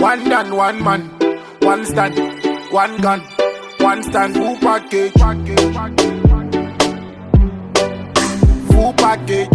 One man, one stand, one gun, one stand, full package. Full package.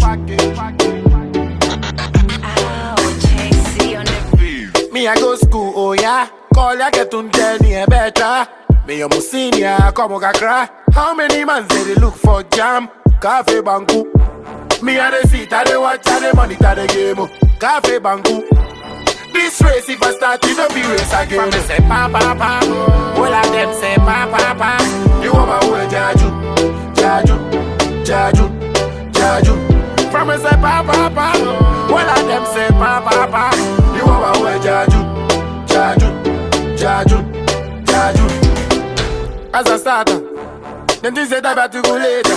Me I go school, oh yeah. Call ya get on journey better. Me a senior, come on cry. How many man say they look for jam? Cafe banku. Me a the seat, I the watch, I the monitor the game. Cafe banku. This race if I start, it don't be race again. From me say pa pa pa. All of them say pa pa pa. You want my way, Jaju, Jaju, Jaju, Jaju. From me say pa pa pa. All of them say pa pa pa. You want my way, Jaju, Jaju, Jaju, Jaju. As a starter, then this is about to go later.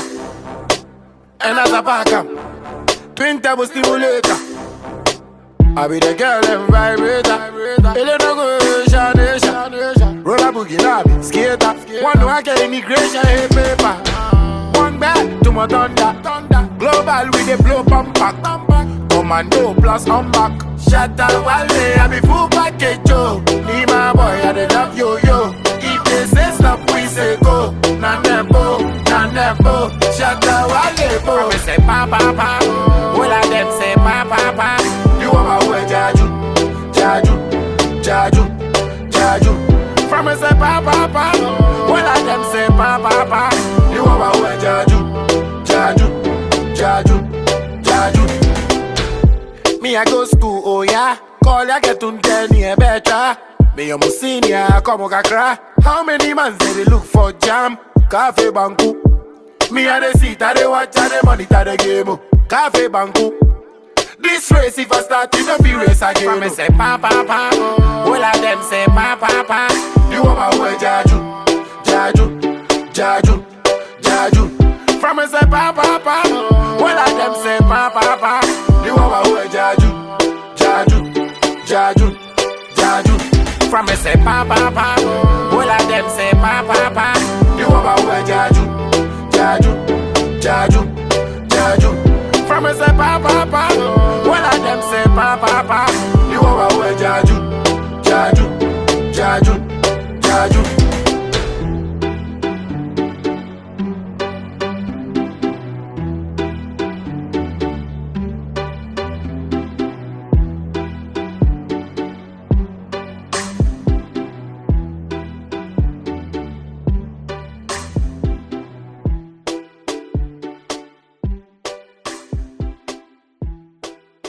And as a backup, twin turbo stimulator. I be the girl and vibrator. Elena go Shanation. Roller boogie lobby, skater. One work immigration, hey paper. One back to my thunder. Global with the blow pump back. Commando plus on back. Shatter Wale, I be full package, yo. Need my boy, I dey love yo. If they say stop, we say go. Nanembo. Shatter Wale, bo. Me say pa pa pa. All of them say pa pa pa. You want my way, Jaju, Jaju, Jaju, Jaju. From me say pa pa pa. All of them say pa pa pa. You want my way, Jaju, Jaju, Jaju, Jaju. Me I go school, oh yeah. Call ya get on journey better. Me a senior, come on cry. How many man say they look for jam? Cafe banku. Me a the seat, I the watch, I the monitor the game. Cafe banku. This race if I start, it don't be race again. From me say pa pa pa. All of them say pa pa pa. You want my way, Jaju, Jaju, Jaju, Jaju. From me say pa pa pa. All of them say pa pa pa. You want my way, Jaju, Jaju, Jaju, Jaju. From me say pa pa pa. All of them say pa pa pa. You want my way, Jaju, Jaju, Jaju, Jaju. From me say pa pa pa.